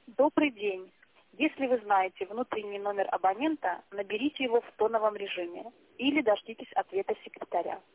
Добрый день. Если вы знаете внутренний номер абонента, наберите его в тоновом режиме или дождитесь ответа секретаря.